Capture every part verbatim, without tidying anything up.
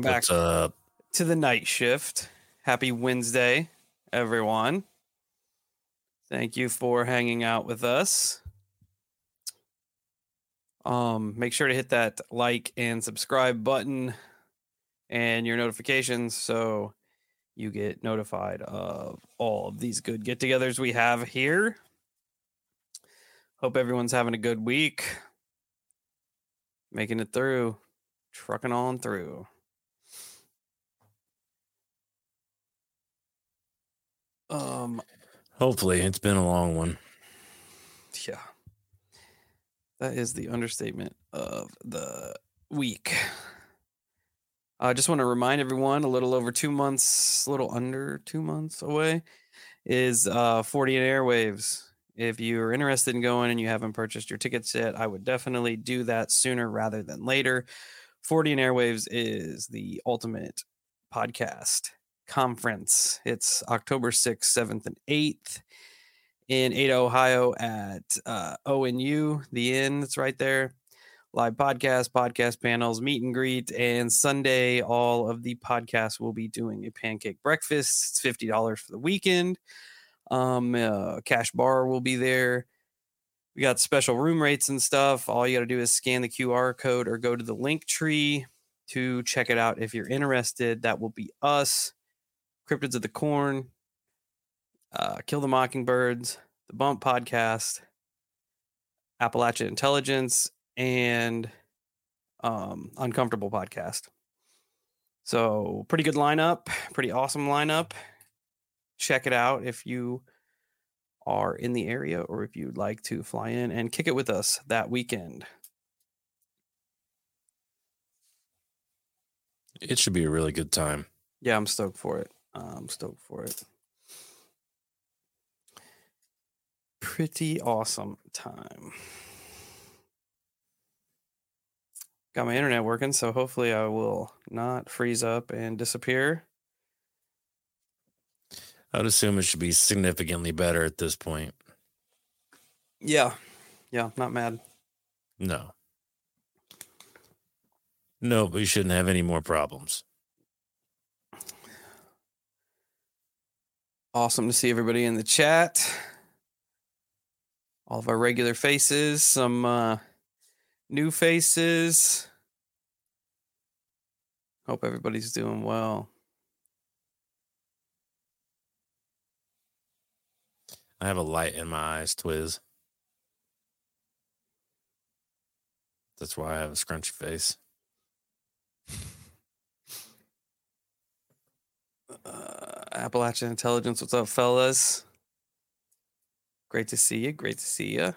Welcome back What's up? to the night shift. Happy Wednesday, everyone. Thank you for hanging out with us. Um, make sure to hit that like and subscribe button and your notifications so you get notified of all of these good get-togethers we have here. Hope everyone's having a good week. Making it through. Trucking on through. Um, Hopefully, it's been a long one. Yeah. That is the understatement of the week. I just want to remind everyone, a little over two months, a little under two months away, is uh, forty and Airwaves. If you're interested in going and you haven't purchased your tickets yet, I would definitely do that sooner rather than later. forty and Airwaves is the ultimate podcast conference. It's October sixth, seventh, and eighth in Ada, Ohio at uh, O N U, the Inn that's right there. Live podcast, podcast panels, meet and greet, and Sunday, all of the podcasts will be doing a pancake breakfast. It's fifty dollars for the weekend. Um, uh, cash bar will be there. We got special room rates and stuff. All you got to do is scan the Q R code or go to the link tree to check it out if you're interested. That will be us, Cryptids of the Corn, uh, Kill the Mockingbirds, the Bump Podcast, Appalachian Intelligence, and um, Uncomfortable Podcast. So pretty good lineup, pretty awesome lineup. Check it out if you are in the area or if you'd like to fly in and kick it with us that weekend. It should be a really good time. Yeah, I'm stoked for it. I'm stoked for it. Pretty awesome time. Got my internet working, so hopefully I will not freeze up and disappear. I'd assume it should be significantly better at this point. Yeah. Yeah, not mad. No. No, we shouldn't have any more problems. Awesome to see everybody in the chat. All of our regular faces, some uh, new faces. Hope everybody's doing well. I have a light in my eyes, Twiz. That's why I have a scrunchy face. Uh, Appalachian Intelligence, what's up, fellas? Great to see you. Great to see you.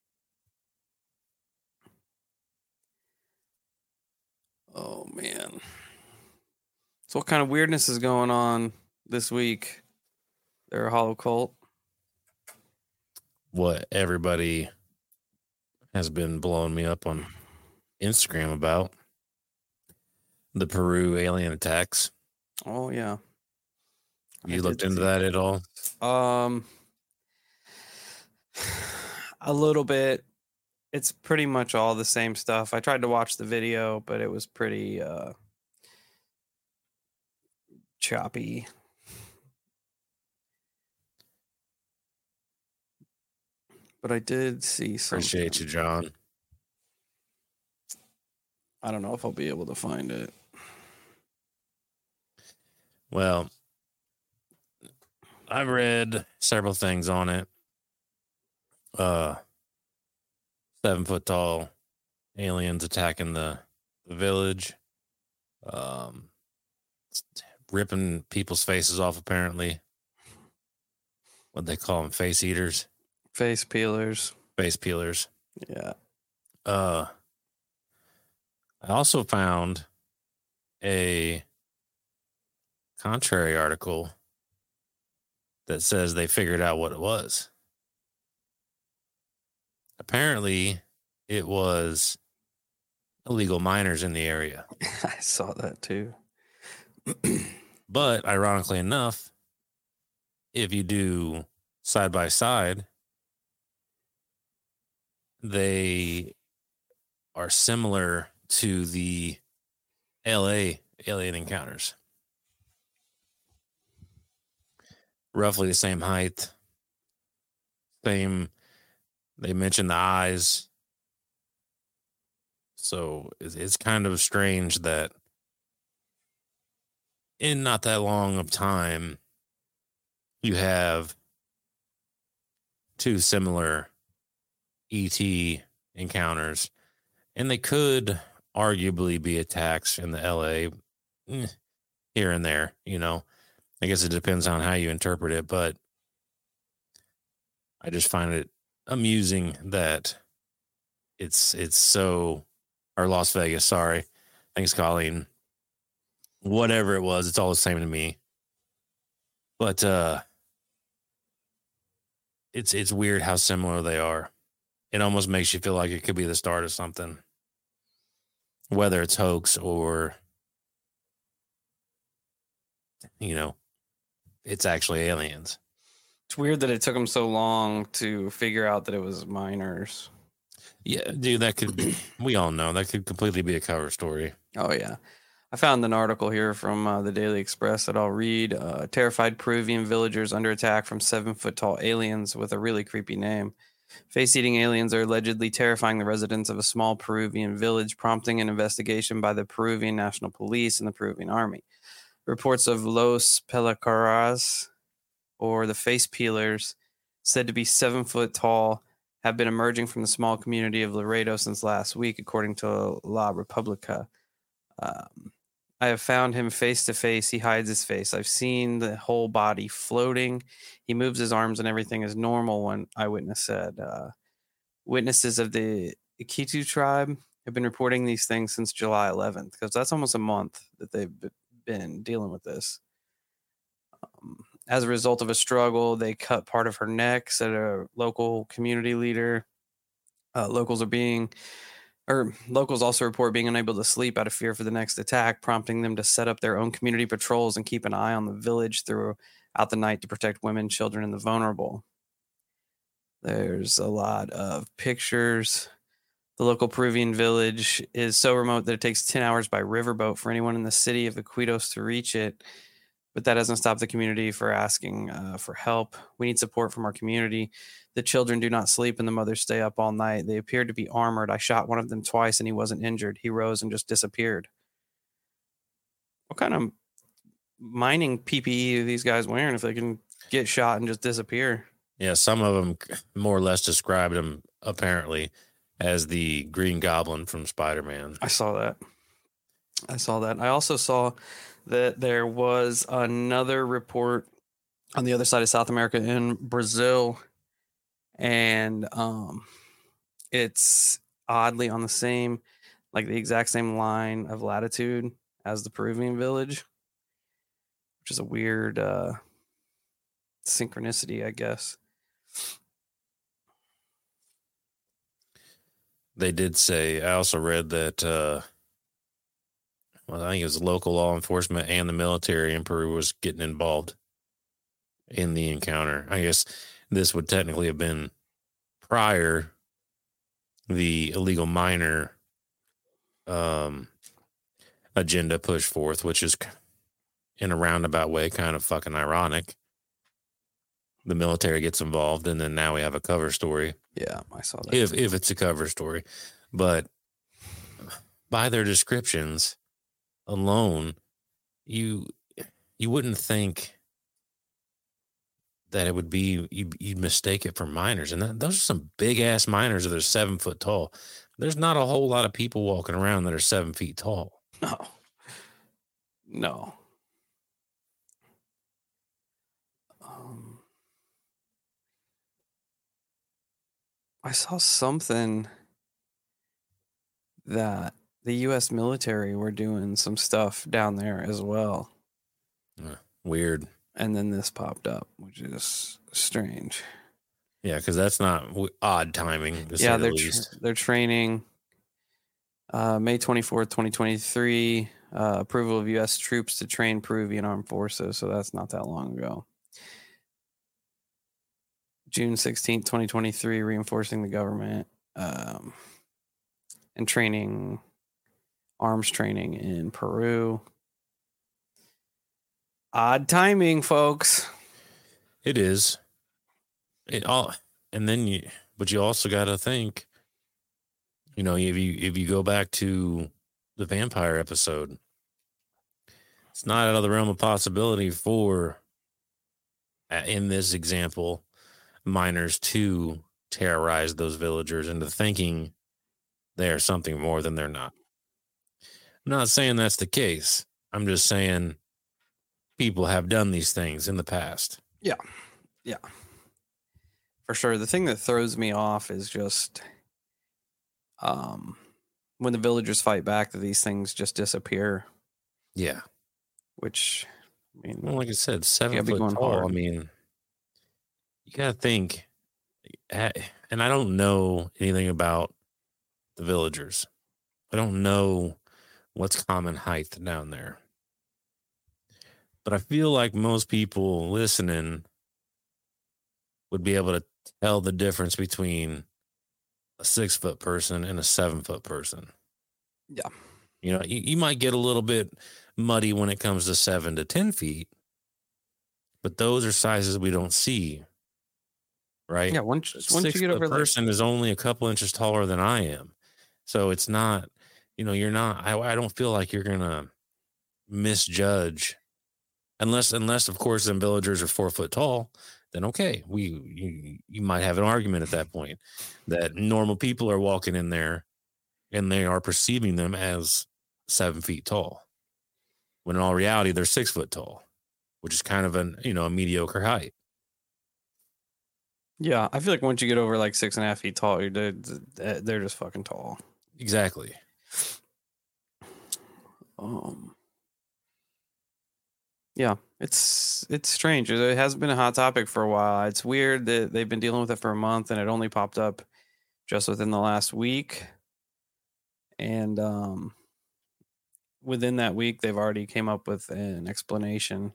Oh, man. So what kind of weirdness is going on this week? They're a hollow cult. What everybody has been blowing me up on Instagram about. The Peru alien attacks. Oh, yeah. You looked into that at all? Um, a little bit. It's pretty much all the same stuff. I tried to watch the video, but it was pretty uh, choppy. But I did see some. Appreciate you, John. I don't know if I'll be able to find it. Well, I've read several things on it. Uh, seven foot tall aliens attacking the, the village. Um, ripping people's faces off, apparently. What they call them, face eaters. Face peelers. Face peelers. Yeah. Uh, I also found a contrary article that says they figured out what it was. Apparently, it was illegal miners in the area. I saw that too. But ironically enough, if you do side by side, they are similar to the L A alien encounters. Roughly the same height. Same, they mentioned the eyes. So it's, it's kind of strange that in not that long of time, you have two similar E T encounters, and they could arguably be attacks in the L A eh, here and there. You know, I guess it depends on how you interpret it, but I just find it amusing that it's it's so, or Las Vegas. Sorry, thanks, Colleen. Whatever it was, it's all the same to me. But uh, it's it's weird how similar they are. It almost makes you feel like it could be the start of something, whether it's hoax or, you know, it's actually aliens. It's weird that it took them so long to figure out that it was minors. Yeah, dude, that could, we all know that could completely be a cover story. Oh, yeah. I found an article here from uh, the Daily Express that I'll read. Uh, terrified Peruvian villagers under attack from seven foot tall aliens with a really creepy name. Face eating aliens are allegedly terrifying the residents of a small Peruvian village, prompting an investigation by the Peruvian National Police and the Peruvian Army. Reports of Los Pelacaras, or the face peelers, said to be seven foot tall, have been emerging from the small community of Laredo since last week, according to La Repubblica. Um, I have found him face to face. He hides his face. I've seen the whole body floating. He moves his arms and everything is normal, one eyewitness said. Uh, witnesses of the Iquitu tribe have been reporting these things since July eleventh, because that's almost a month that they've been dealing with this. Um, as a result of a struggle, they cut part of her neck, said a local community leader. Uh, locals are being Or locals also report being unable to sleep out of fear for the next attack, prompting them to set up their own community patrols and keep an eye on the village throughout the night to protect women, children, and the vulnerable. There's a lot of pictures. The local Peruvian village is so remote that it takes ten hours by riverboat for anyone in the city of Iquitos to reach it. But that doesn't stop the community for asking uh, for help. We need support from our community. The children do not sleep and the mothers stay up all night. They appeared to be armored. I shot one of them twice and he wasn't injured. He rose and just disappeared. What kind of mining P P E are these guys wearing if they can get shot and just disappear? Yeah, some of them more or less described him apparently as the Green Goblin from Spider-Man. I saw that. I saw that. I also saw that there was another report on the other side of South America in Brazil, and um, it's oddly on the same, like the exact same line of latitude as the Peruvian village, which is a weird uh, synchronicity, I guess. They did say, I also read that, uh, well, I think it was local law enforcement and the military in Peru was getting involved in the encounter. I guess this would technically have been prior the illegal miner um, agenda pushed forth, which is in a roundabout way kind of fucking ironic. The military gets involved, and then now we have a cover story. Yeah, I saw that. If if it's a cover story, but by their descriptions alone, you you wouldn't think that it would be, you, you'd mistake it for miners. And that, those are some big ass miners that are seven foot tall. There's not a whole lot of people walking around that are seven feet tall. No. No. Um, I saw something that the U S military were doing some stuff down there as well. Uh, weird. And then this popped up, which is strange. Yeah, because that's not w- odd timing. To yeah, say they're the tra- least. they're training. Uh, May twenty-fourth, twenty twenty-three. Uh, approval of U S troops to train Peruvian armed forces. So that's not that long ago. June sixteenth, twenty twenty-three. Reinforcing the government um, and training, arms training in Peru. Odd timing, folks. It is. It all, and then you, but you also got to think, you know, if you if you go back to the vampire episode, it's not out of the realm of possibility for, uh, in this example, miners to terrorize those villagers into thinking they are something more than they're not. I'm not saying that's the case. I'm just saying people have done these things in the past. Yeah. Yeah. For sure. The thing that throws me off is just um when the villagers fight back, that these things just disappear. Yeah. Which, I mean, well, like I said, seven be foot going tall. hard. I mean, you gotta think, and I don't know anything about the villagers. I don't know what's common height down there, but I feel like most people listening would be able to tell the difference between a six foot person and a seven foot person. Yeah. You know, you, you might get a little bit muddy when it comes to seven to ten feet, but those are sizes we don't see. Right? Yeah, once, once you get over a person like, is only a couple inches taller than I am. So it's not, you know, you're not, I, I don't feel like you're going to misjudge unless, unless of course, them villagers are four foot tall, then okay. We, you, you might have an argument at that point that normal people are walking in there and they are perceiving them as seven feet tall, when in all reality, they're six foot tall, which is kind of an, you know, a mediocre height. Yeah, I feel like once you get over like six and a half feet tall, you're they're, they're just fucking tall. Exactly. Um. Yeah, it's it's strange. It has been a hot topic for a while. It's weird that they've been dealing with it for a month and it only popped up just within the last week. And um, within that week, they've already came up with an explanation.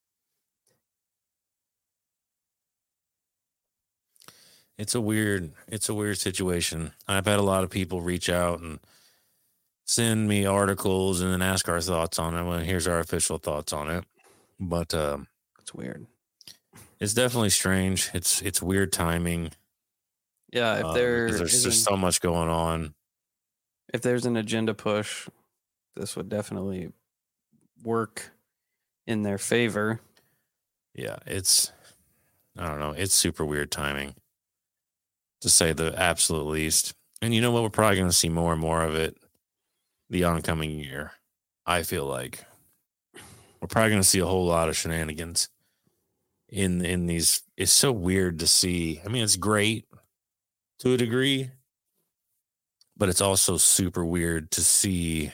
It's a weird, it's a weird situation. I've had a lot of people reach out and send me articles and then ask our thoughts on it. Well, here's our official thoughts on it. But um, it's weird. It's definitely strange. It's it's weird timing. Yeah, if uh, there there's just so much going on. If there's an agenda push, this would definitely work in their favor. Yeah, it's, I don't know. It's super weird timing, to say the absolute least. And you know what? We're probably going to see more and more of it the oncoming year. I feel like we're probably going to see a whole lot of shenanigans in in these. It's so weird to see. I mean, it's great to a degree, but it's also super weird to see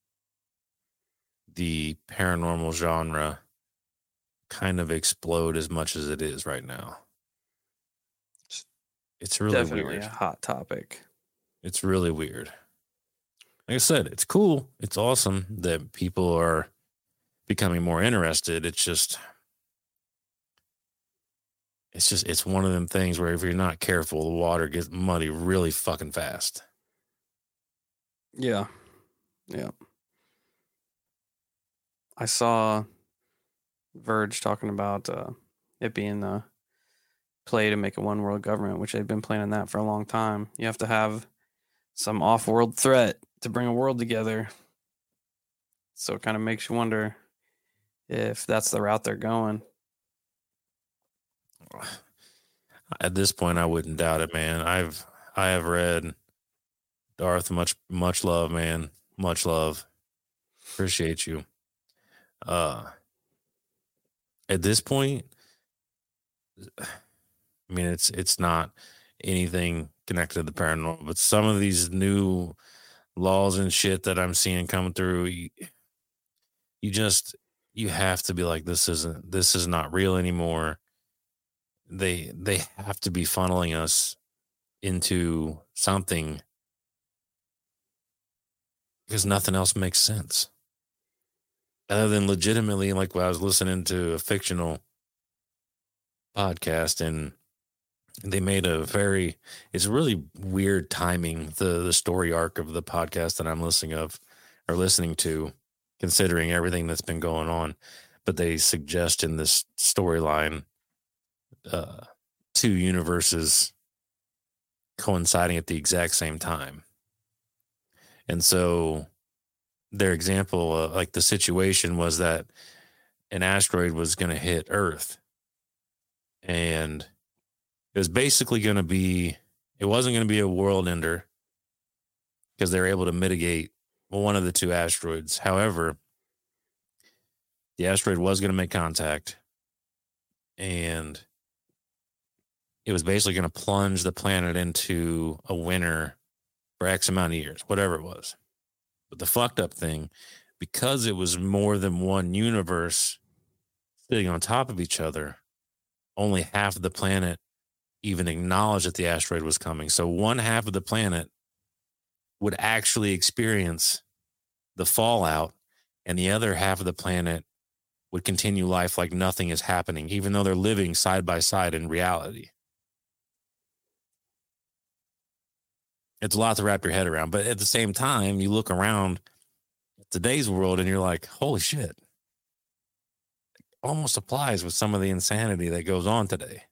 the paranormal genre kind of explode as much as it is right now. It's really definitely weird. a hot topic. It's really weird. Like I said, it's cool. It's awesome that people are becoming more interested. It's just, it's just, it's one of them things where if you're not careful, the water gets muddy really fucking fast. Yeah. Yeah. I saw Verge talking about uh, it being the play to make a one world government, which they've been planning that for a long time. You have to have some off world threat to bring a world together. So it kind of makes you wonder if that's the route they're going. At this point, I wouldn't doubt it, man. I've I have read Darth, much much love, man. Much love. Appreciate you. Uh at this point, I mean, it's it's not anything connected to the paranormal, but some of these new laws and shit that I'm seeing coming through, you, you just you have to be like, this isn't this is not real anymore. They they have to be funneling us into something because nothing else makes sense. Other than legitimately, like when I was listening to a fictional podcast and they made a very, it's really weird timing, the the story arc of the podcast that I'm listening of or listening to, considering everything that's been going on. but they suggest in this storyline uh, two universes coinciding at the exact same time. And so their example, uh, like the situation was that an asteroid was going to hit Earth. And it was basically going to be, it wasn't going to be a world ender because they were able to mitigate one of the two asteroids. However, the asteroid was going to make contact, and it was basically going to plunge the planet into a winter for X amount of years, whatever it was. But the fucked up thing, because it was more than one universe sitting on top of each other, only half of the planet even acknowledged that the asteroid was coming. So one half of the planet would actually experience the fallout, and the other half of the planet would continue life like nothing is happening, even though they're living side by side in reality. It's a lot to wrap your head around. But at the same time, you look around today's world and you're like, holy shit. It almost applies with some of the insanity that goes on today.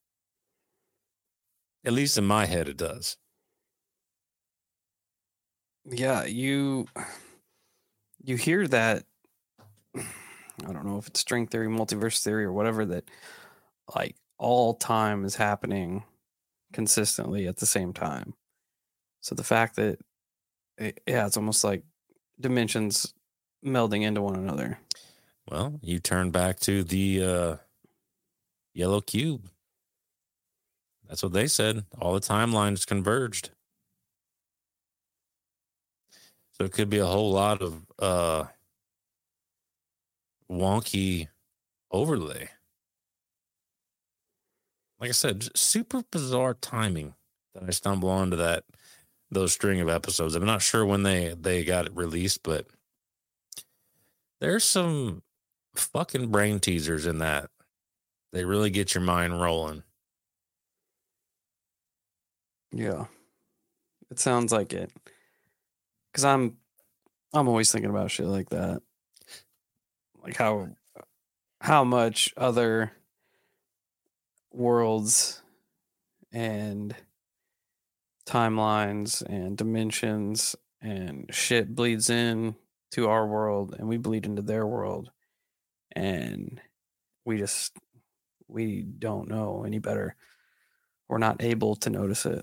At least in my head, it does. Yeah, you you hear that. I don't know if it's string theory, multiverse theory, or whatever, that like all time is happening consistently at the same time. So the fact that, it, yeah, it's almost like dimensions melding into one another. Well, you turn back to the uh, yellow cube. That's what they said. All the timelines converged. So it could be a whole lot of uh, wonky overlay. Like I said, just super bizarre timing that I stumble onto that those string of episodes. I'm not sure when they they got it released, but there's some fucking brain teasers in that. They really get your mind rolling. Yeah, it sounds like it. Because I'm, I'm always thinking about shit like that, like how, how much other worlds and timelines and dimensions and shit bleeds in to our world, and we bleed into their world, and we just we don't know any better. We're not able to notice it.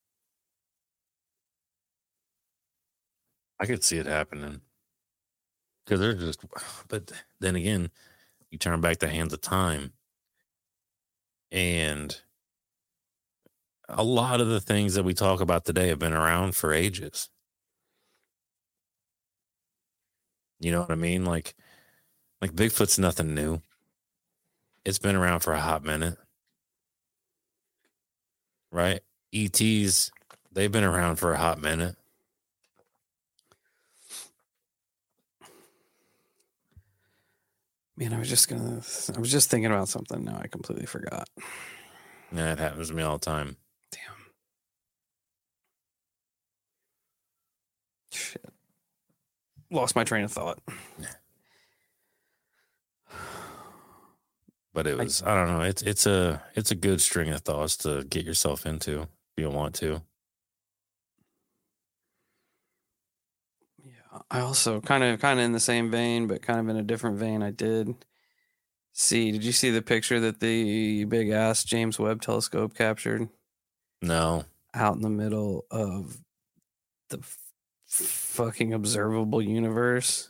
I could see it happening because they're just, but then again, you turn back the hands of time, and a lot of the things that we talk about today have been around for ages. You know what I mean? Like, like Bigfoot's nothing new. It's been around for a hot minute, right? E Ts, they've been around for a hot minute. Man, I was just gonna, I was just thinking about something. Now I completely forgot. Yeah, it happens to me all the time. Damn. Shit. Lost my train of thought. But it was, I, I don't know. It's it's a it's a good string of thoughts to get yourself into if you want to. Yeah, I also kind of kind of in the same vein, but kind of in a different vein. I did see. Did you see the picture that the big ass James Webb Telescope captured? No. Out in the middle of the f- fucking observable universe.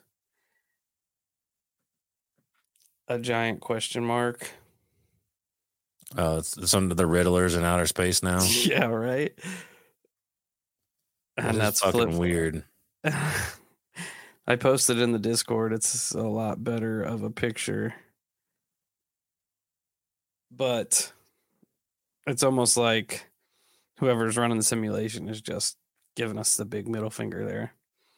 A giant question mark. Oh, uh, it's, it's under the Riddlers in outer space now. Yeah, right. And that's fucking weird. I posted in the Discord. It's a lot better of a picture, but it's almost like whoever's running the simulation is just giving us the big middle finger there.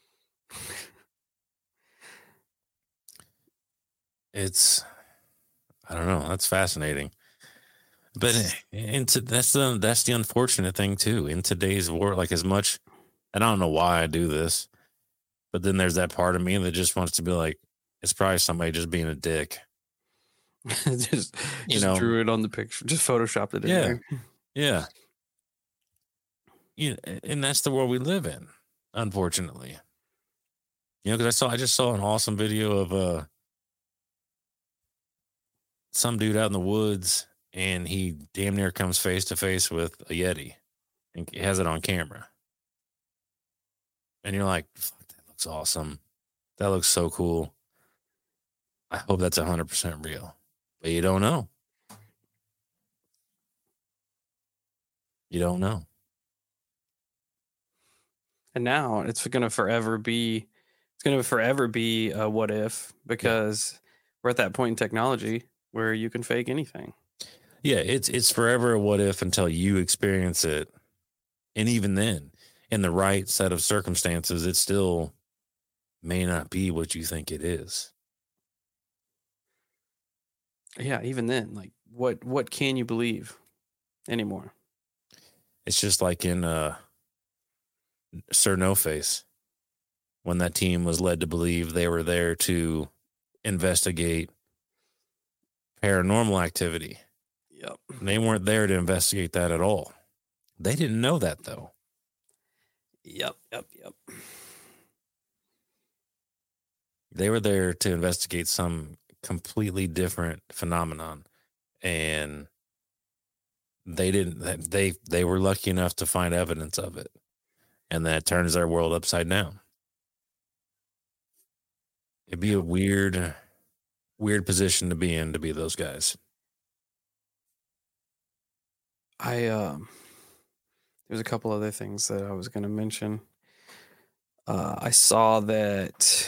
It's, I don't know. That's fascinating. But into that's the that's the unfortunate thing too. In today's world, like as much, and I don't know why I do this, but then there's that part of me that just wants to be like, it's probably somebody just being a dick. just You just know, drew it on the picture, just photoshopped it in yeah, there. yeah. You and that's the world we live in, unfortunately. You know, because I saw I just saw an awesome video of uh some dude out in the woods, and he damn near comes face to face with a Yeti, and he has it on camera. And you're like, fuck, that looks awesome. That looks so cool. I hope that's one hundred percent real. But you don't know. You don't know. And now it's going to forever be, it's going to forever be a what if, because we're at that point in technology where you can fake anything. Yeah, it's it's forever a what if until you experience it. And even then, in the right set of circumstances, it still may not be what you think it is. Yeah, even then, like what what can you believe anymore? It's just like in uh, Sir No Face, when that team was led to believe they were there to investigate paranormal activity. Yep. And they weren't there to investigate that at all. They didn't know that, though. Yep, yep, yep. They were there to investigate some completely different phenomenon. And they didn't, they, they were lucky enough to find evidence of it. And that turns their world upside down. It'd be a weird, weird position to be in, to be those guys. I um there's a couple other things that I was going to mention. Uh, I saw that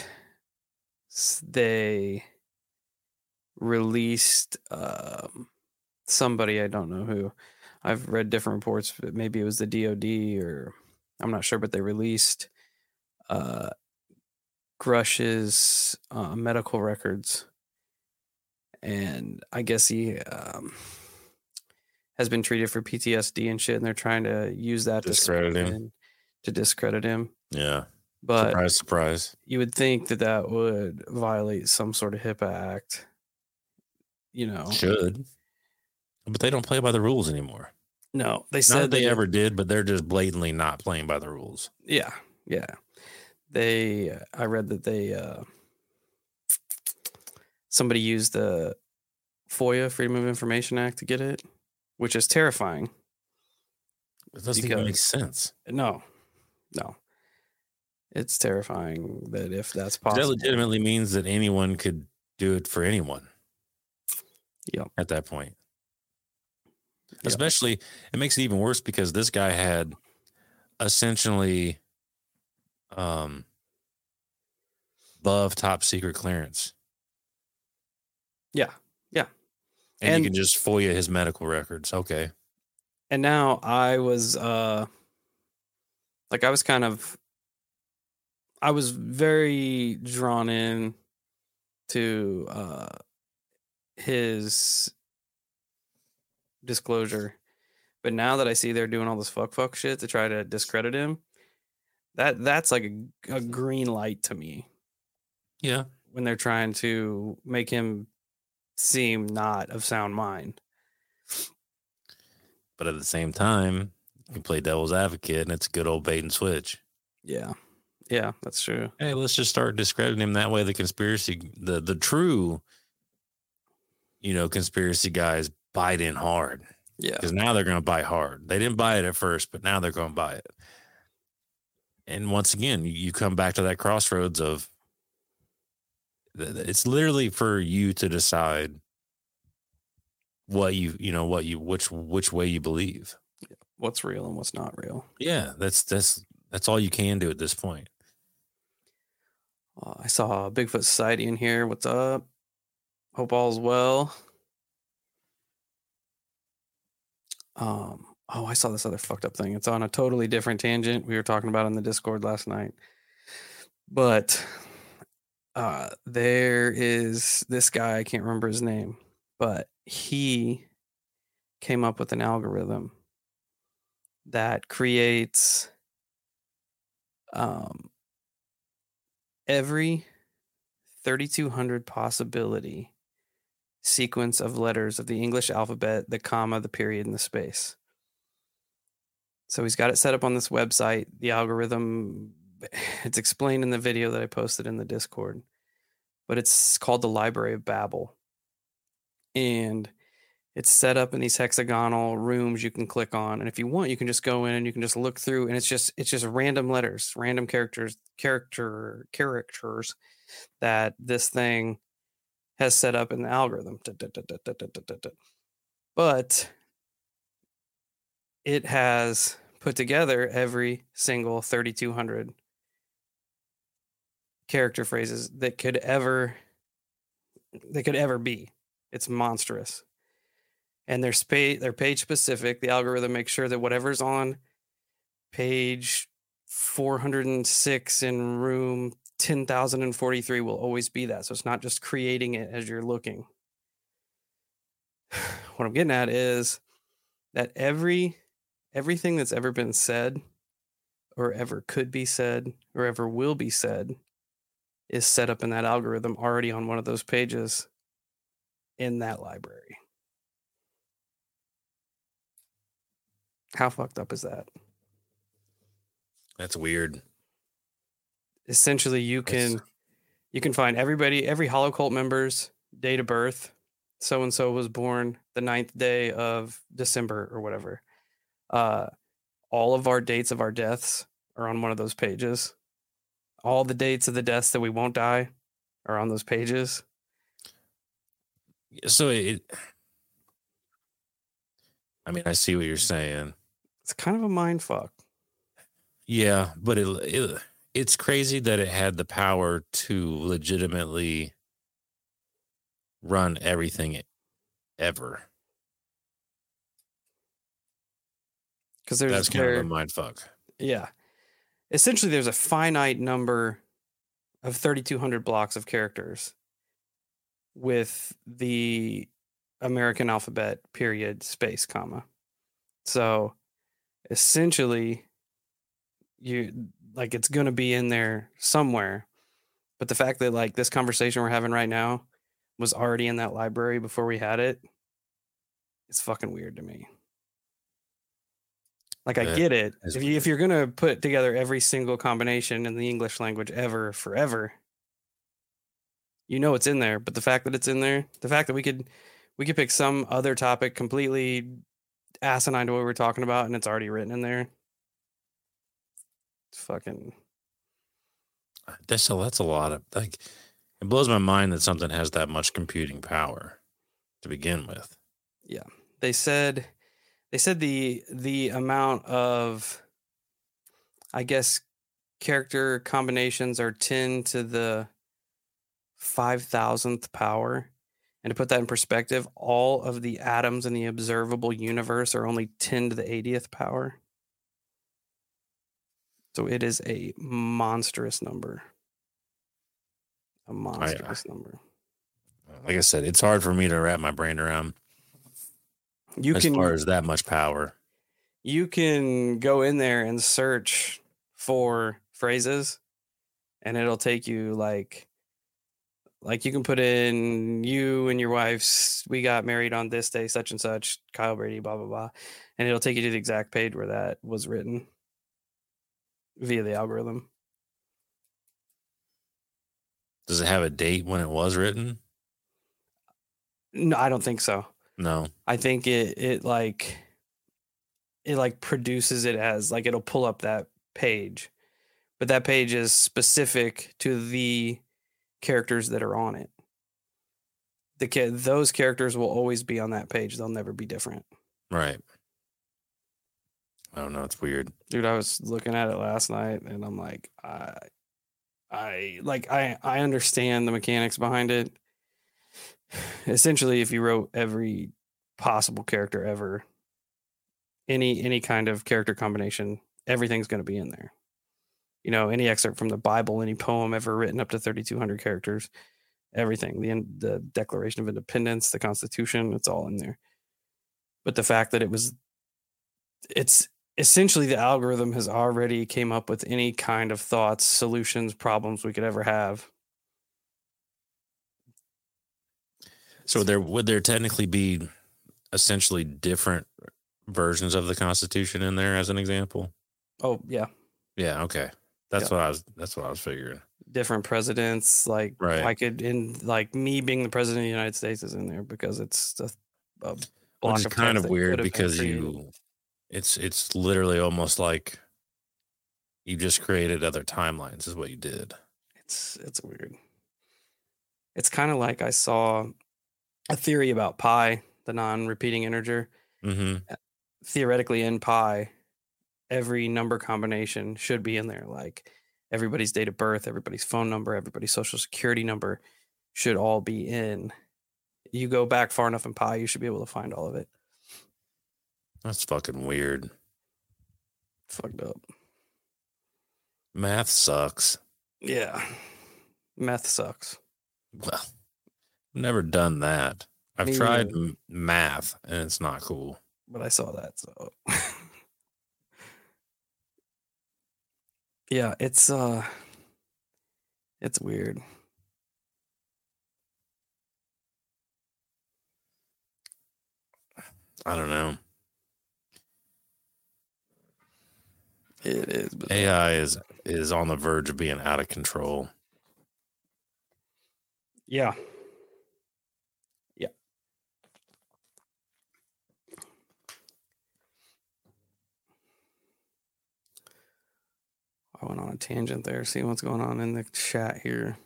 they released um, somebody, I don't know who. I've read different reports, but maybe it was the D O D or I'm not sure, but they released uh, Grush's uh, medical records. And I guess he um, has been treated for P T S D and shit, and they're trying to use that Discredit to him. to discredit him. Yeah. But surprise, surprise. You would think that that would violate some sort of HIPAA act. You know, should, but they don't play by the rules anymore. No, they said not that they that ever it, did, but they're just blatantly not playing by the rules. Yeah, yeah. They, uh, I read that they, uh, somebody used the FOIA, Freedom of Information Act, to get it, which is terrifying. It doesn't even make sense. No, no. It's terrifying that if that's possible. That legitimately means that anyone could do it for anyone. Yep. At that point. Yep. Especially, it makes it even worse because this guy had essentially um, above top secret clearance. Yeah, yeah. And, and you can just FOIA his medical records. Okay. And now I was, uh, like, I was kind of, I was very drawn in to uh, his disclosure. But now that I see they're doing all this fuck fuck shit to try to discredit him, that that's like a, a green light to me. Yeah. When they're trying to make him seem not of sound mind. But at the same time, you can play devil's advocate and it's a good old bait and switch. Yeah. Yeah, that's true. Hey, let's just start discrediting him that way. The conspiracy, the the true, you know, conspiracy guys bite in hard. Yeah. Because now they're going to buy hard. They didn't buy it at first, but now they're going to buy it. And once again, you, you come back to that crossroads of it's literally for you to decide what you, you know, what you, which, which way you believe. What's real and what's not real. Yeah, that's, that's, that's all you can do at this point. Uh, I saw Bigfoot Society in here. What's up? Hope all's well. Um, oh, I saw this other fucked up thing. It's on a totally different tangent. We were talking about in the Discord last night. But uh, there is this guy, I can't remember his name, but he came up with an algorithm that creates um, every thirty-two hundred possibility sequence of letters of the English alphabet, the comma, the period, and the space. So he's got it set up on this website. The algorithm, it's explained in the video that I posted in the Discord, but it's called the Library of Babel. And it's set up in these hexagonal rooms you can click on. And if you want, you can just go in and you can just look through, and it's just it's just random letters, random characters, character characters that this thing has set up in the algorithm. But it has put together every single thirty-two hundred character phrases that could ever that could ever be. It's monstrous. And they're spa- they're page specific. The algorithm makes sure that whatever's on page four hundred six in room ten thousand forty-three will always be that. So it's not just creating it as you're looking. What I'm getting at is that every everything that's ever been said or ever could be said or ever will be said is set up in that algorithm already on one of those pages in that library. How fucked up is that? That's weird. Essentially, you can That's... you can find everybody, every Hollow Cult member's date of birth. So and so was born the ninth day of December or whatever. Uh, all of our dates of our deaths are on one of those pages. All the dates of the deaths that we won't die are on those pages. So it, I mean, I see what you're saying. It's kind of a mind fuck. Yeah, but it, it it's crazy that it had the power to legitimately run everything ever. Because there's that's kind there, of a mind fuck. Yeah. Essentially, there's a finite number of thirty-two hundred blocks of characters with the American alphabet, period, space, comma. So essentially, you like it's going to be in there somewhere. But the fact that like this conversation we're having right now was already in that library before we had it, it's fucking weird to me. Like, I that get it. If, you, if you're going to put together every single combination in the English language ever, forever, you know it's in there. But the fact that it's in there, the fact that we could we could pick some other topic completely asinine to what we're talking about and it's already written in there. It's fucking... That's a, that's a lot of... like. It blows my mind that something has that much computing power to begin with. Yeah. They said... They said the the amount of, I guess, character combinations are ten to the five thousandth power. And to put that in perspective, all of the atoms in the observable universe are only ten to the eightieth power. So it is a monstrous number. A monstrous I, number. Like I said, it's hard for me to wrap my brain around. You as can, far as that much power. You can go in there and search for phrases and it'll take you like, like you can put in you and your wife's, we got married on this day, such and such, Kyle Brady, blah, blah, blah. And it'll take you to the exact page where that was written via the algorithm. Does it have a date when it was written? No, I don't think so. No, I think it it like it like produces it as like it'll pull up that page, but that page is specific to the characters that are on it. The kid, those characters will always be on that page. They'll never be different. Right. I don't know. It's weird, dude. I was looking at it last night, and I'm like, I, I like I I understand the mechanics behind it. Essentially, if you wrote every possible character ever, any any kind of character combination, everything's going to be in there. You know, any excerpt from the Bible, any poem ever written up to thirty-two hundred characters, everything, the the Declaration of Independence, the Constitution, it's all in there. But the fact that it was, it's essentially the algorithm has already came up with any kind of thoughts, solutions, problems we could ever have. So there would there technically be essentially different versions of the Constitution in there as an example? Oh yeah. Yeah, okay. That's Yep. what I was that's what I was figuring. Different presidents, like Right. I could in like me being the president of the United States is in there because it's a, a block Which is of kind text of that weird could have been because created. you it's it's literally almost like you just created other timelines is what you did. It's it's weird. It's kind of like I saw a theory about pi, the non-repeating integer. Mm-hmm. Theoretically, in pi, every number combination should be in there. Like everybody's date of birth, everybody's phone number, everybody's social security number should all be in. You go back far enough in pi, you should be able to find all of it. That's fucking weird. Fucked up. Math sucks. Yeah. Meth sucks. Well, I've never done that. I've Me tried neither. m- math and it's not cool. But I saw that, so yeah, it's uh it's weird. I don't know. It is bizarre. A I is is on the verge of being out of control. Yeah. Yeah. I went on a tangent there, seeing what's going on in the chat here.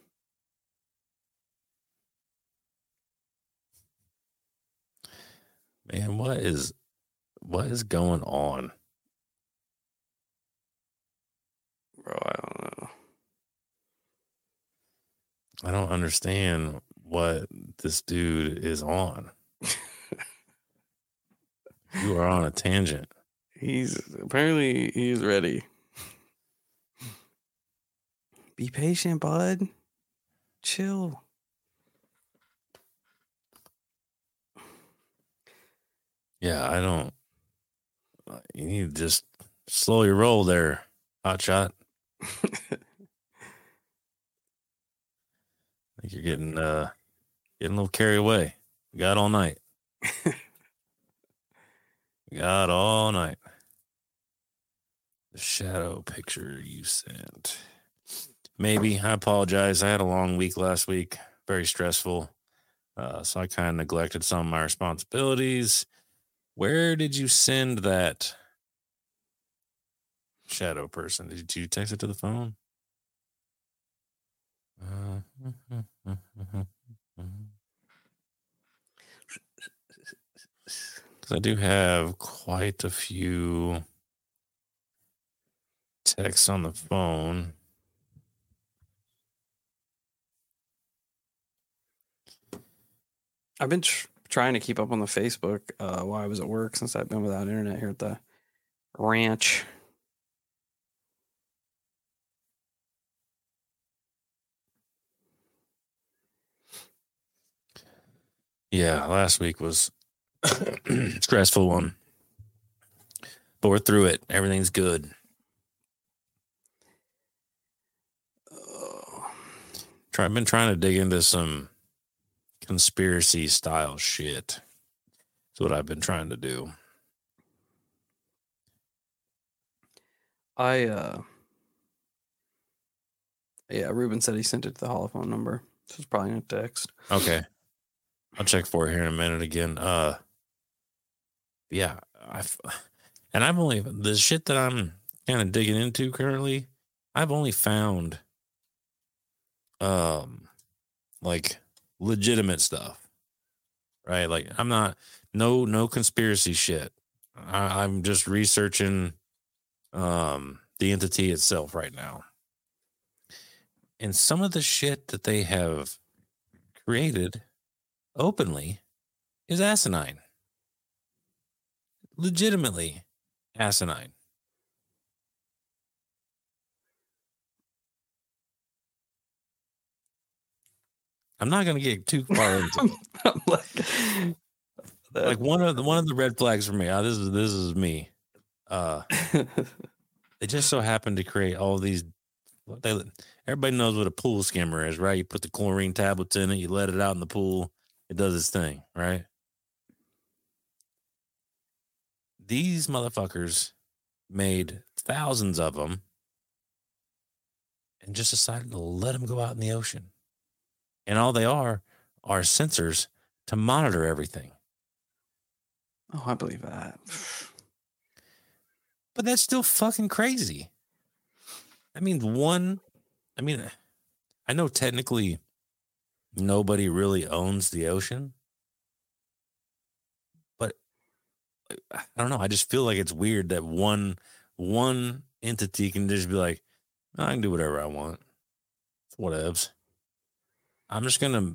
Man, what is what is going on? Bro, I don't know. I don't understand what this dude is on. You are on a tangent. He's apparently he's ready. Be patient, bud. Chill. Yeah, I don't. You need to just slow your roll there, hotshot. I think you're getting uh getting a little carried away. We got all night. We got all night. The shadow picture you sent. Maybe. I apologize. I had a long week last week. Very stressful. Uh, so I kind of neglected some of my responsibilities. Where did you send that shadow person? Did you text it to the phone? Because I do have quite a few texts on the phone. I've been tr- trying to keep up on the Facebook uh, while I was at work since I've been without internet here at the ranch. Yeah, last week was stressful one. But we're through it. Everything's good. Uh, Try, I've been trying to dig into some conspiracy style shit. That's what I've been trying to do. I, uh, yeah, Ruben said he sent it to the holophone number. So it's probably in a text. Okay. I'll check for it here in a minute again. Uh, yeah, I've, and I've only, the shit that I'm kind of digging into currently, I've only found, um, like legitimate stuff, right? Like I'm not, no, no conspiracy shit. I, I'm just researching, um, the entity itself right now. And some of the shit that they have created openly is asinine. Legitimately asinine. I'm not going to get too far into it. I'm like, that- Like one of the one of the red flags for me. Uh, this is this is me. Uh, they just so happen to create all these. They, everybody knows what a pool skimmer is, right? You put the chlorine tablets in it, you let it out in the pool, it does its thing, right? These motherfuckers made thousands of them and just decided to let them go out in the ocean. And all they are are sensors to monitor everything. Oh, I believe that. But that's still fucking crazy. I mean, one, I mean, I know technically nobody really owns the ocean, but I don't know. I just feel like it's weird that one one entity can just be like, I can do whatever I want. Whatevs. I'm just gonna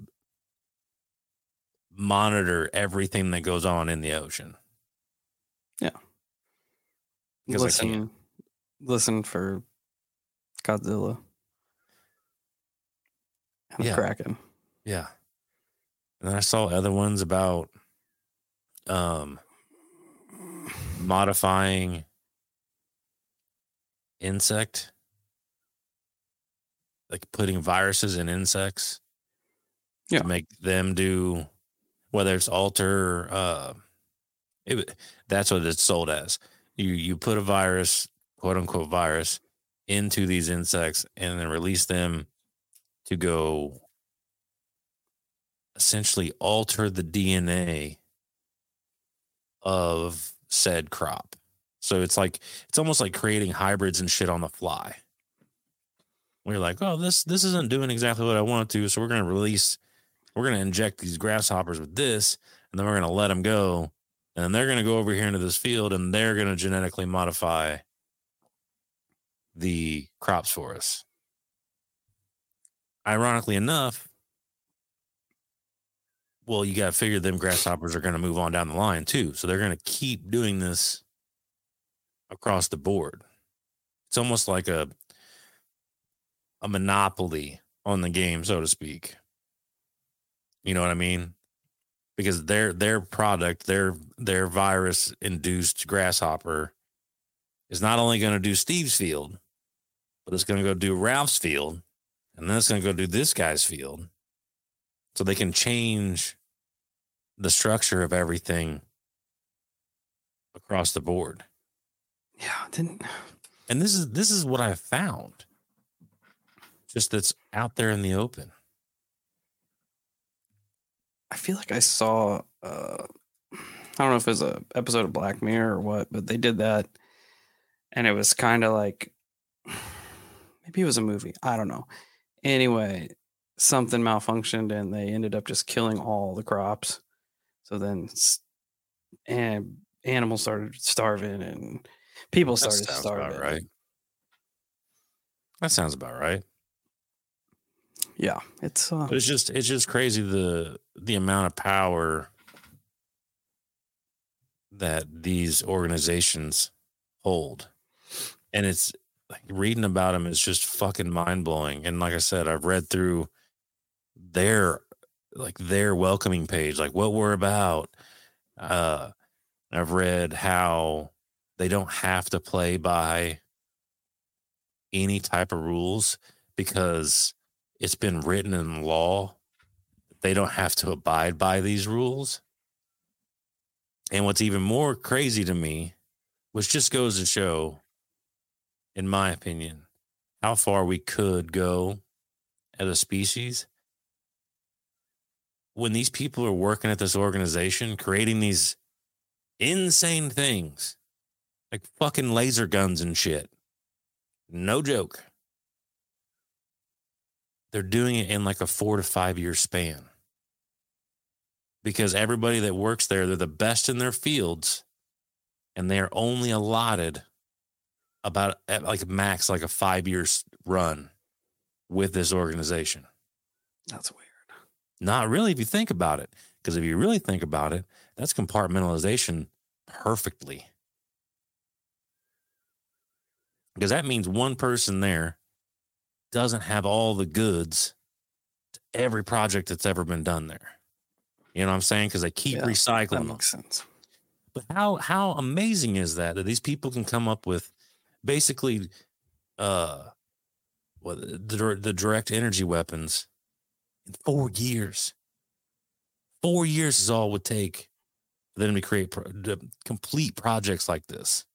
monitor everything that goes on in the ocean. Yeah. Because I listen, can. listen for Godzilla and Yeah. the Kraken. Yeah. And then I saw other ones about um modifying insect, like putting viruses in insects Yeah. to make them do, whether it's alter, uh, it, that's what it's sold as. You you put a virus, quote unquote virus, into these insects and then release them to go essentially alter the D N A of said crop. So it's like it's almost like creating hybrids and shit on the fly. We're like, oh, this this isn't doing exactly what I want it to, so we're gonna release, we're gonna inject these grasshoppers with this, and then we're gonna let them go, and then they're gonna go over here into this field, and they're gonna genetically modify the crops for us. Ironically enough, well, you got to figure them grasshoppers are going to move on down the line too. So they're going to keep doing this across the board. It's almost like a a monopoly on the game, so to speak. You know what I mean? Because their their product, their their virus induced grasshopper is not only going to do Steve's field, but it's going to go do Ralph's field, and then it's going to go do this guy's field. So they can change the structure of everything across the board. Yeah, didn't. And this is this is what I found. Just that's out there in the open. I feel like I saw. Uh, I don't know if it was a episode of Black Mirror or what, but they did that, and it was kind of like maybe it was a movie. I don't know. Anyway, something malfunctioned, and they ended up just killing all the crops. So then, and animals started starving, and people That started sounds starving. about right. That sounds about right. Yeah, it's uh, But it's just it's just crazy the the amount of power that these organizations hold, and it's like reading about them is just fucking mind blowing. And like I said, I've read through their like their welcoming page, like what we're about. Uh, I've read how they don't have to play by any type of rules because it's been written in law. They don't have to abide by these rules. And what's even more crazy to me, which just goes to show, in my opinion, how far we could go as a species. When these people are working at this organization, creating these insane things, like fucking laser guns and shit. No joke. They're doing it in like a four to five year span. Because everybody that works there, they're the best in their fields, and they're only allotted about at like max like a five year run with this organization. That's weird. Not really if you think about it. Because if you really think about it, that's compartmentalization perfectly. Because that means one person there doesn't have all the goods to every project that's ever been done there. You know what I'm saying? Because they keep Yeah, recycling that them. makes sense. But how how amazing is that that these people can come up with basically uh what the, the direct energy weapons in four years? Four years is all it would take for them to create pro- to complete projects like this.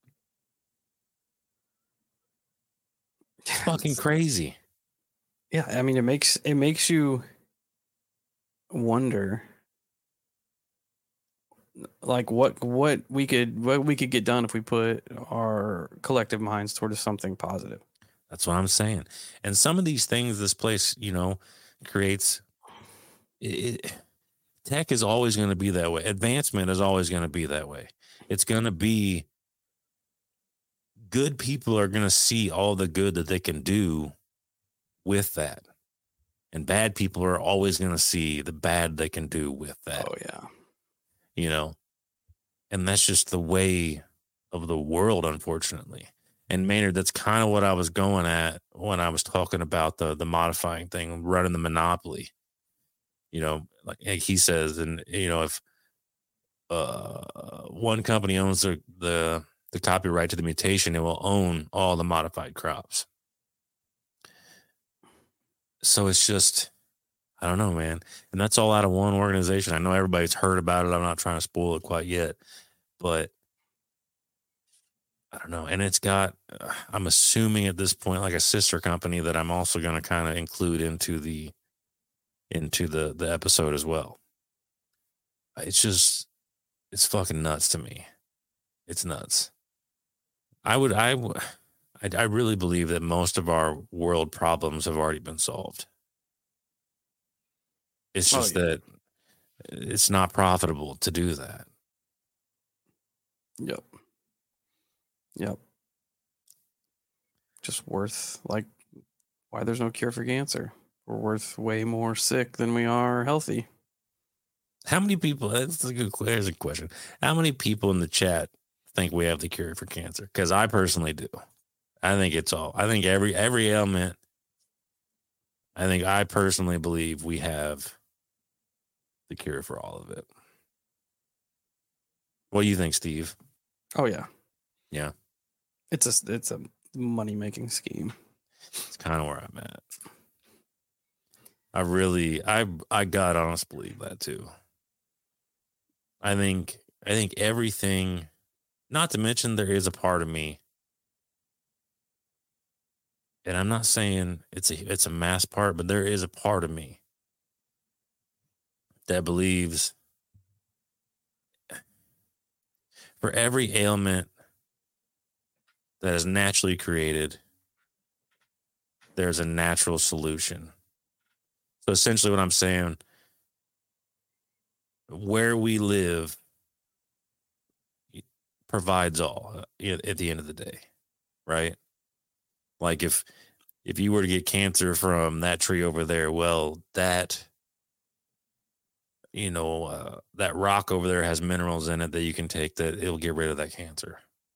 It's fucking crazy. Yeah, I mean, it makes it makes you wonder, like what what we could what we could get done if we put our collective minds towards something positive. That's what I'm saying. And some of these things this place, you know, creates. It, it- tech is always going to be that way. Advancement is always going to be that way. It's going to be good people are going to see all the good that they can do with that. And bad people are always going to see the bad they can do with that. Oh yeah. You know, and that's just the way of the world, unfortunately. And Maynard, that's kind of what I was going at when I was talking about the the modifying thing, running the monopoly. You know, like he says, and you know, if uh, one company owns the, the the copyright to the mutation, it will own all the modified crops. So it's just, I don't know, man. And that's all out of one organization. I know everybody's heard about it. I'm not trying to spoil it quite yet, but I don't know. And it's got, uh, I'm assuming at this point, like a sister company that I'm also going to kind of include into the, into the, the episode as well. It's just, it's fucking nuts to me. It's nuts. I would, I, w- I, I really believe that most of our world problems have already been solved. It's Oh, just yeah. that it's not profitable to do that. Yep. Yep. Just worth, like, why there's no cure for cancer. We're worth way more sick than we are healthy. How many people, that's a good, there's a question. How many people in the chat think we have the cure for cancer? Because I personally do. I think it's all, I think every, every ailment, I think I personally believe we have the cure for all of it. What do you think, Steve? Oh yeah. Yeah. It's a, it's a money making scheme. It's kind of where I'm at. I really, I, I God honest believe that too. I think, I think everything, not to mention there is a part of me, and I'm not saying it's a, it's a mass part, but there is a part of me that believes for every ailment that is naturally created, there's a natural solution. So essentially what I'm saying, where we live provides all uh, at the end of the day, right? Like if if you were to get cancer from that tree over there, well, that you know uh, that rock over there has minerals in it that you can take that it'll get rid of that cancer.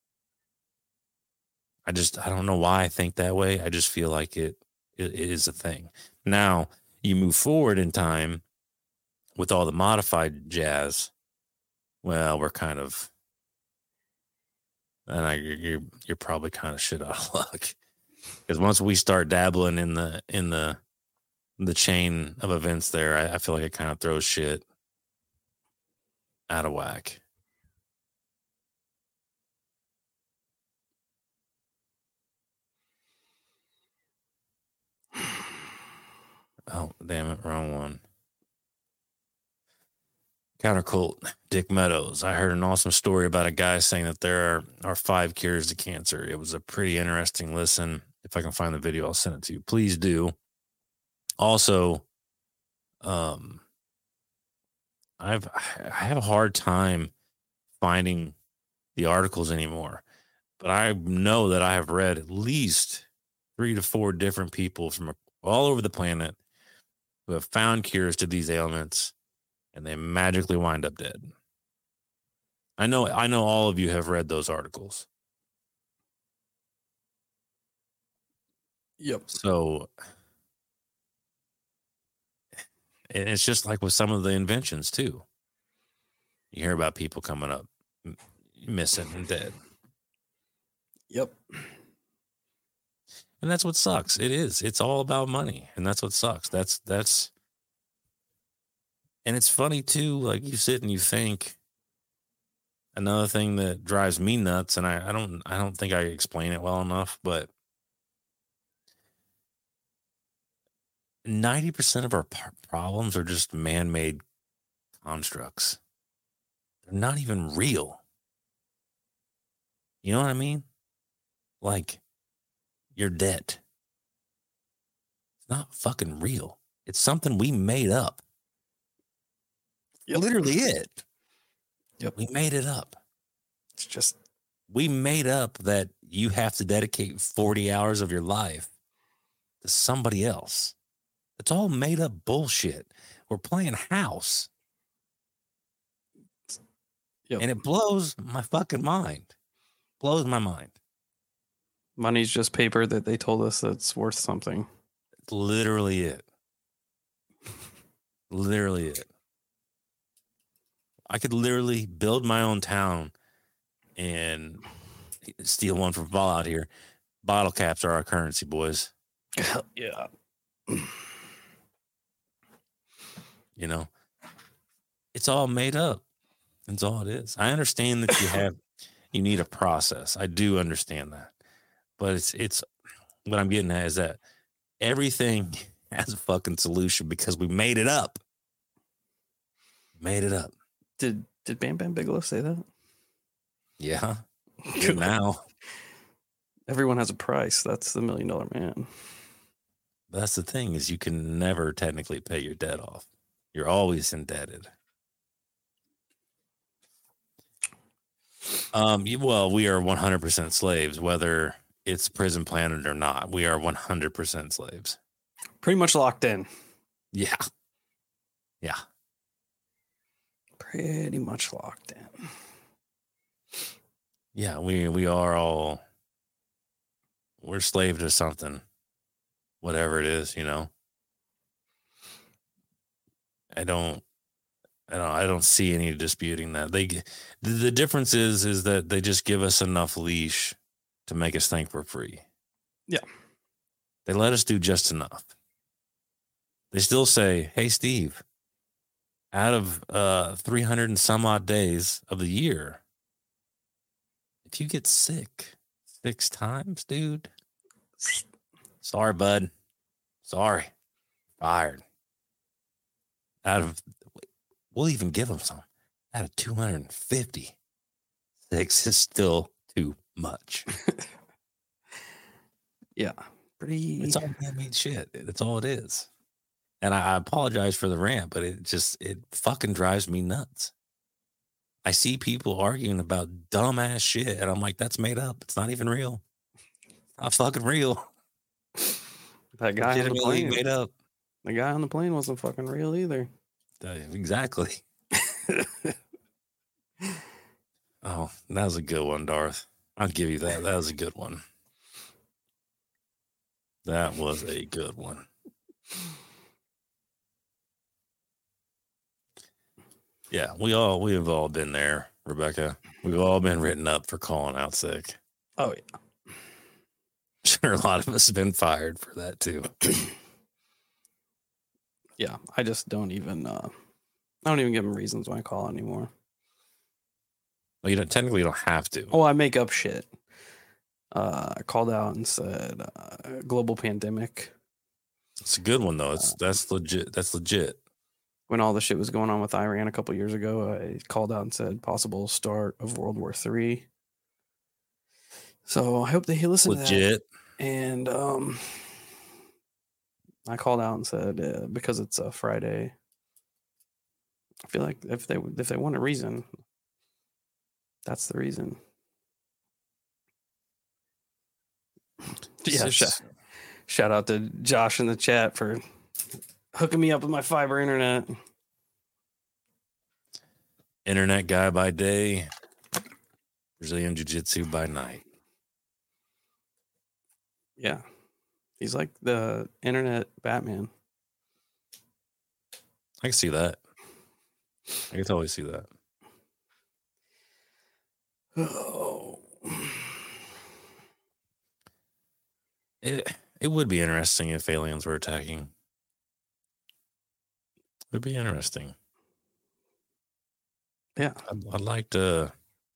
I just I don't know why I think that way. I just feel like it it, it is a thing. Now you move forward in time with all the modified jazz. Well, we're kind of, and I, you're you're probably kind of shit out of luck because once we start dabbling in the in the the chain of events there, I, I feel like it kind of throws shit out of whack. Oh, damn it, wrong one. Counter cult, Dick Meadows. I heard an awesome story about a guy saying that there are, are five cures to cancer. It was a pretty interesting listen. If I can find the video, I'll send it to you. Please do. Also, um, I've I have a hard time finding the articles anymore, but I know that I have read at least three to four different people from all over the planet who have found cures to these ailments, and they magically wind up dead. I know, I know, all of you have read those articles. Yep. So, and it's just like with some of the inventions too. You hear about people coming up missing and dead. Yep. And that's what sucks. It is. It's all about money, and that's what sucks. That's that's And it's funny too, like you sit and you think. Another thing that drives me nuts, and I, I don't I don't think I explain it well enough, but ninety percent of our p- problems are just man-made constructs. They're not even real. You know what I mean? Like your debt. It's not fucking real. It's something we made up. Yep. Literally it. Yep. We made it up. It's just We made up that you have to dedicate forty hours of your life to somebody else. It's all made up bullshit. We're playing house. Yep. And it blows my fucking mind. Blows my mind. Money's just paper that they told us that's worth something. It's literally it. Literally it. I could literally build my own town and steal one from Fallout here. Bottle caps are our currency, boys. Yeah. You know, it's all made up. That's all it is. I understand that you have, you need a process. I do understand that. But it's, it's, what I'm getting at is that everything has a fucking solution because we made it up. Made it up. Did did Bam Bam Bigelow say that? Yeah. Good now. Everyone has a price. That's the Million Dollar Man. That's the thing is you can never technically pay your debt off. You're always indebted. Um, you- well, we are one hundred percent slaves, whether it's Prison Planet or not. We are one hundred percent slaves. Pretty much locked in. Yeah. Yeah. Pretty much locked in. Yeah, we we are all we're slave to something. Whatever it is, you know. I don't I don't I don't see any disputing that. They g- the, the difference is is that they just give us enough leash to make us think we're free. Yeah. They let us do just enough. They still say, "Hey Steve, out of uh three hundred and some odd days of the year, if you get sick six times, dude, sorry, bud. Sorry. Fired. Out of, we'll even give them some. Out of two hundred fifty, six is still too much." Yeah. Pretty. It's all man-made shit. That's all it is. And I, I apologize for the rant, but it just, it fucking drives me nuts. I see people arguing about dumbass shit, and I'm like, that's made up. It's not even real. Not fucking real. That guy on the Legitimately plane. made up. The guy on the plane wasn't fucking real either. Uh, Exactly. Oh, that was a good one, Darth. I'll give you that. That was a good one. That was a good one. Yeah, we all we have all been there, Rebecca. We've all been written up for calling out sick. Oh, yeah. Sure, a lot of us have been fired for that too. Yeah. I just don't even, uh, I don't even give them reasons why I call anymore. Well, you don't technically you don't have to. Oh, I make up shit. Uh, I called out and said, uh, global pandemic. It's a good one though. It's that's legit. That's legit. When all the shit was going on with Iran a couple years ago, I called out and said possible start of World War Three. So I hope they listen to that. Legit. And um, I called out and said uh, because it's a Friday. I feel like if they if they want a reason, that's the reason. Yeah, It's- sh- shout out to Josh in the chat for hooking me up with my fiber internet. Internet guy by day, Brazilian jiu-jitsu by night. Yeah, he's like the internet Batman. I can see that. I can totally see that. Oh, It it would be interesting if aliens were attacking. It would be interesting. Yeah. I'd, I'd like to.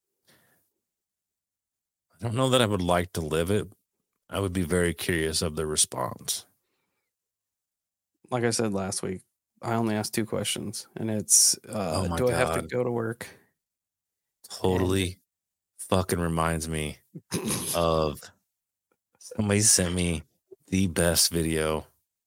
I don't know that I would like to live it. I would be very curious of the response. Like I said last week, I only asked two questions, and it's uh, Oh my do I have to God. go to work? Totally fucking reminds me of somebody sent me the best video.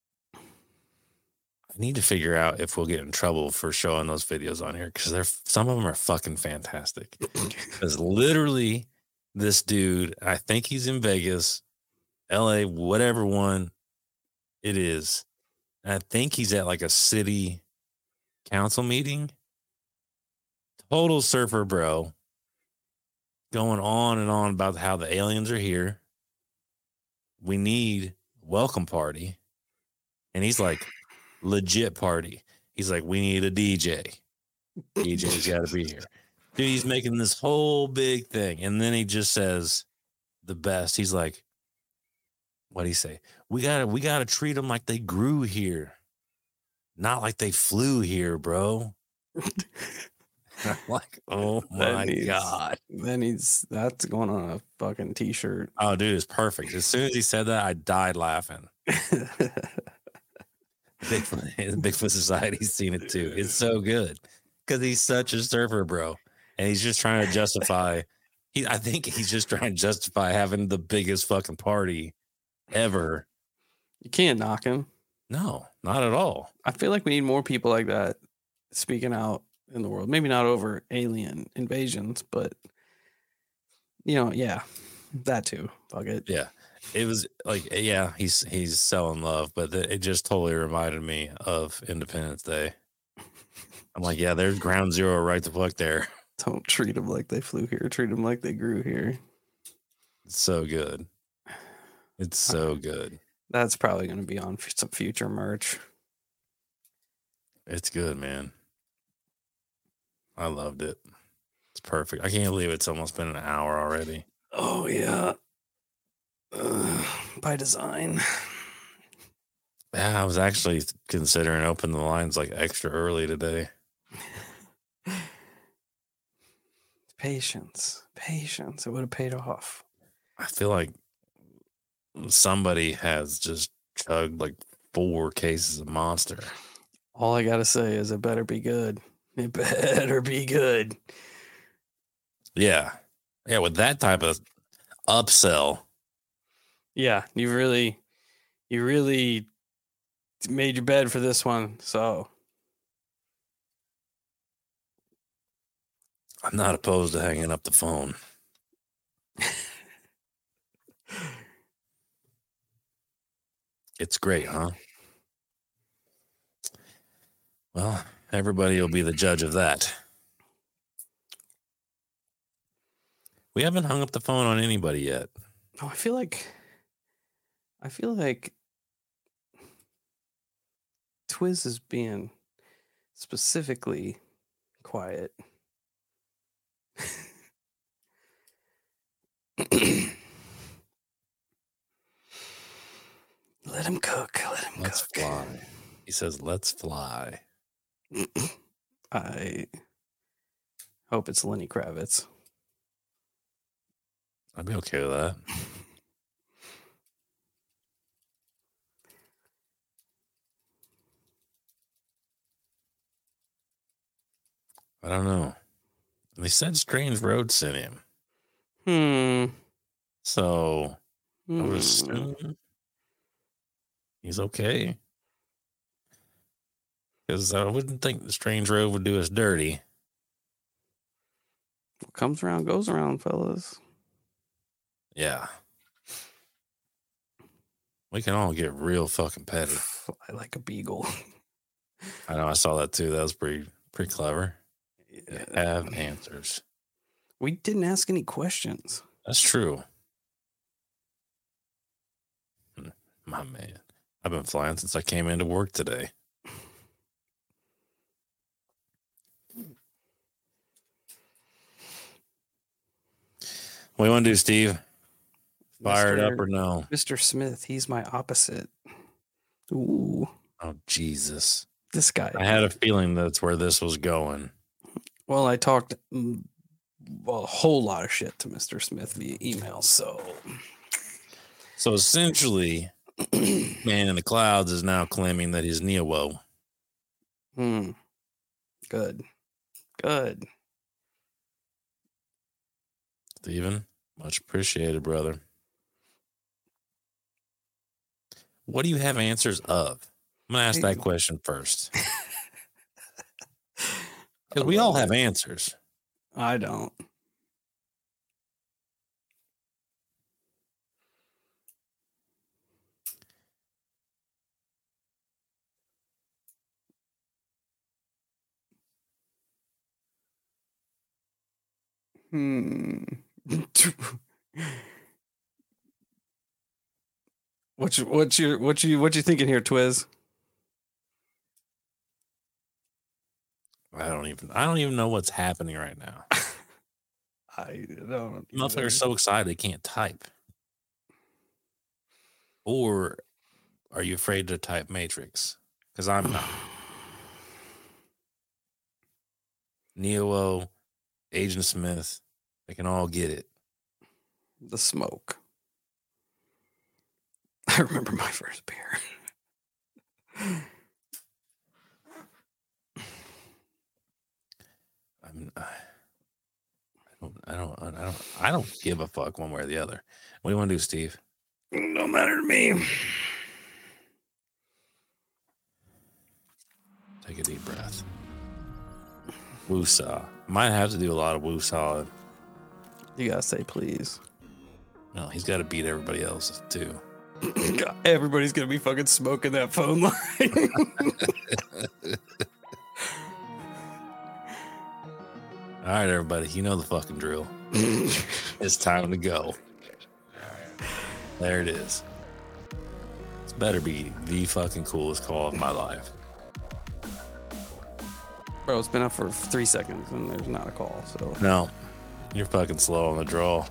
I need to figure out if we'll get in trouble for showing those videos on here because they're some of them are fucking fantastic. Because literally, this dude, I think he's in Vegas, L A, whatever one it is. I think he's at like a city council meeting. Total surfer bro. Going on and on about how the aliens are here. We need a welcome party. And he's like, legit party. He's like, we need a D J. D J's got to be here. Dude, he's making this whole big thing. And then he just says the best. He's like, what'd he say? We gotta, we gotta treat them like they grew here. Not like they flew here, bro. I'm like, oh my needs, God. That needs, that's going on a fucking t-shirt. Oh, dude, it's perfect. As soon as he said that, I died laughing. Bigfoot, Bigfoot Society's seen it too. It's so good because he's such a surfer, bro, and he's just trying to justify. He, I think he's just trying to justify having the biggest fucking party ever. You can't knock him. No, not at all. I feel like we need more people like that speaking out in the world. Maybe not over alien invasions, but you know, yeah, that too. Fuck it. Yeah. It was like, yeah, he's he's selling love, but it just totally reminded me of Independence Day. I'm like, yeah, there's ground zero right the fuck there. Don't treat them like they flew here. Treat them like they grew here. It's so good. It's so good. That's probably going to be on some future merch. It's good, man. I loved it. It's perfect. I can't believe it's almost been an hour already. Oh, yeah. Uh, by design. Yeah, I was actually considering opening the lines like extra early today. Patience. Patience. It would have paid off. I feel like somebody has just chugged like four cases of Monster. All I got to say is it better be good. It better be good. Yeah. Yeah, with that type of upsell. Yeah, you really, you really made your bed for this one. So I'm not opposed to hanging up the phone. It's great, huh? Well, everybody will be the judge of that. We haven't hung up the phone on anybody yet. Oh, I feel like, I feel like Twiz is being specifically quiet. Let him cook. Let him Let's cook. fly. He says, let's fly. I hope it's Lenny Kravitz. I'd be okay with that. I don't know. They said Strange Road sent him. Hmm. So hmm. I would assume he's okay. Because I wouldn't think the Strange Road would do us dirty. What comes around goes around, fellas. Yeah. We can all get real fucking petty. I like a beagle. I know, I saw that too. That was pretty pretty clever. Yeah. You have answers. We didn't ask any questions. That's true. My man. I've been flying since I came into work today. What do you want to do, Steve? Fire it up or no? Mister Smith, he's my opposite. Ooh. Oh, Jesus. This guy. I had a feeling that's where this was going. Well, I talked mm, a whole lot of shit to Mister Smith via email, so So essentially, Man in the Clouds is now claiming that he's Neo-Woe. hmm. Good. Good. Steven, much appreciated, brother. What do you have answers of? I'm going to ask that question first. Because we all have answers. I don't. Hmm. What you what you what you what you thinking here, Twiz? I don't even I don't even know what's happening right now. I don't. Motherfuckers are so excited they can't type. Or are you afraid to type Matrix? Because I'm not. Neo, Agent Smith, they can all get it. The smoke. I remember my first beer. I'm, I don't, I don't, I don't, I don't give a fuck one way or the other. What do you want to do, Steve? No matter to me. Take a deep breath. Woosah. Might have to do a lot of woosah. You gotta say please. No, he's got to beat everybody else too. God, everybody's gonna be fucking smoking that phone line. All right, everybody, you know the fucking drill. It's time to go. There it is. This better be the fucking coolest call of my life. Bro, it's been up for three seconds and there's not a call, so. No, you're fucking slow on the draw.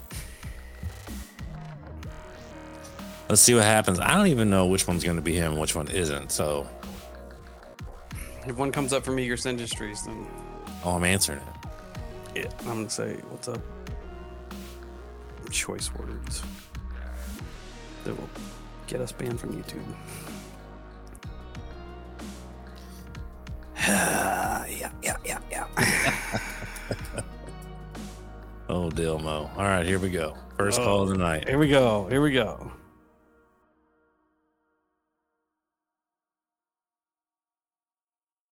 Let's see what happens. I don't even know which one's going to be him and which one isn't, so. If one comes up from Eager Industries, then. Oh, I'm answering it. Yeah, I'm gonna say, what's up? Choice words that will get us banned from YouTube. yeah, yeah, yeah, yeah. Oh, Dilmo. All right, here we go. First oh, call of the night. Here we go. Here we go.